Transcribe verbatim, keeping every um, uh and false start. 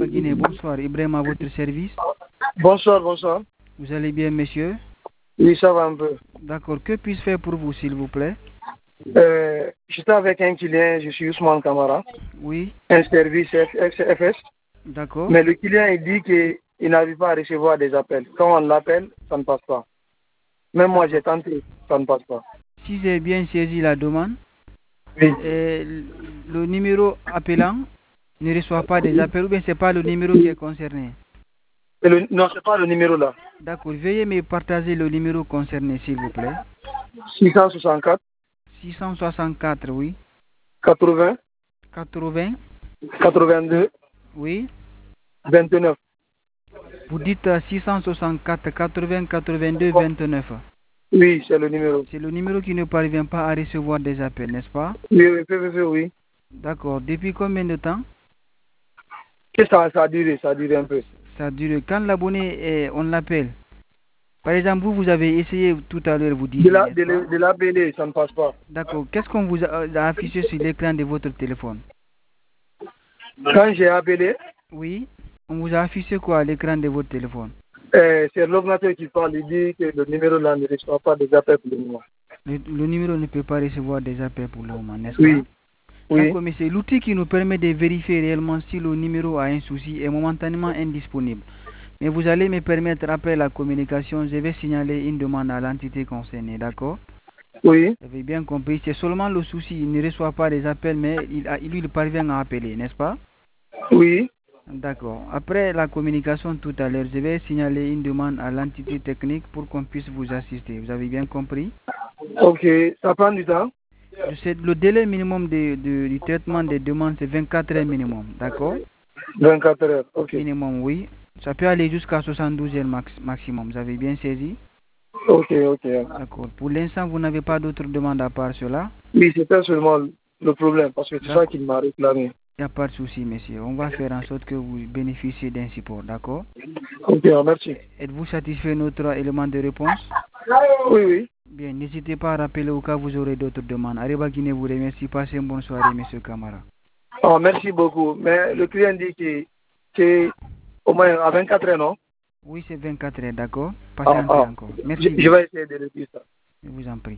Ariba Guinée, bonsoir. Ibrahim à votre service. Bonsoir, bonsoir. Vous allez bien, monsieur? Oui, ça va un peu. D'accord. Que puis-je faire pour vous, s'il vous plaît? Euh, J'étais avec un client, je suis Ousmane Kamara. Oui. Un service F S. D'accord. Mais le client, il dit qu'il n'arrive pas à recevoir des appels. Quand on l'appelle, ça ne passe pas. Même moi, j'ai tenté, ça ne passe pas. Si j'ai bien saisi la demande, oui. euh, le numéro appelant ne reçoit pas des appels ou bien ce n'est pas le numéro qui est concerné? Le, non, ce n'est pas le numéro là. D'accord. Veuillez me partager le numéro concerné, s'il vous plaît. six cent soixante-quatre. six cent soixante-quatre, oui. quatre-vingts. quatre-vingts. quatre-vingt-deux. Oui. vingt-neuf. Vous dites six cent soixante-quatre, quatre-vingts, quatre-vingt-deux, vingt-neuf. Oui, c'est le numéro. C'est le numéro qui ne parvient pas à recevoir des appels, n'est-ce pas? Oui, oui, oui, oui. oui. D'accord. Depuis combien de temps? Et ça, ça a duré, ça a duré un peu. Ça a duré. Quand l'abonné, on l'appelle. Par exemple, vous, vous avez essayé tout à l'heure, vous dites. De l'appeler, ça ne passe pas. D'accord. Qu'est-ce qu'on vous a, a affiché sur l'écran de votre téléphone? Quand j'ai appelé? Oui. On vous a affiché quoi à l'écran de votre téléphone? Euh, c'est l'ordinateur qui parle, il dit que le numéro là ne reçoit pas des appels pour le moment. Le, le numéro ne peut pas recevoir des appels pour le moment, n'est-ce oui. pas? Oui. D'accord, mais c'est l'outil qui nous permet de vérifier réellement si le numéro a un souci est momentanément indisponible. Mais vous allez me permettre, après la communication, je vais signaler une demande à l'entité concernée, d'accord? Oui. Vous avez bien compris, c'est seulement le souci, il ne reçoit pas les appels, mais il, a, lui, il parvient à appeler, n'est-ce pas? Oui. D'accord. Après la communication tout à l'heure, je vais signaler une demande à l'entité technique pour qu'on puisse vous assister. Vous avez bien compris? Ok, ça prend du temps? Le délai minimum de, de, du traitement des demandes, c'est vingt-quatre heures minimum, d'accord? vingt-quatre heures, ok. Minimum, oui. Ça peut aller jusqu'à soixante-douze heures max, maximum. Vous avez bien saisi? Ok, ok. D'accord. Pour l'instant, vous n'avez pas d'autres demandes à part cela? Oui, c'était seulement le problème, parce que c'est ça qu'il m'a réclamé. Il n'y a pas de souci, monsieur. On va faire en sorte que vous bénéficiez d'un support, d'accord? Ok, merci. Êtes-vous satisfait de notre élément de réponse? Oui, oui. Bien, n'hésitez pas à rappeler au cas où vous aurez d'autres demandes. Ariba Guinée vous remercie. Passez une bonne soirée, monsieur Kamara. Oh, merci beaucoup. Mais le client dit que c'est au moins à vingt-quatre heures, non? Oui, c'est vingt-quatre heures, d'accord? Passez ah, un peu ah. encore. Merci. Je, je vais essayer de réduire ça. Je vous en prie.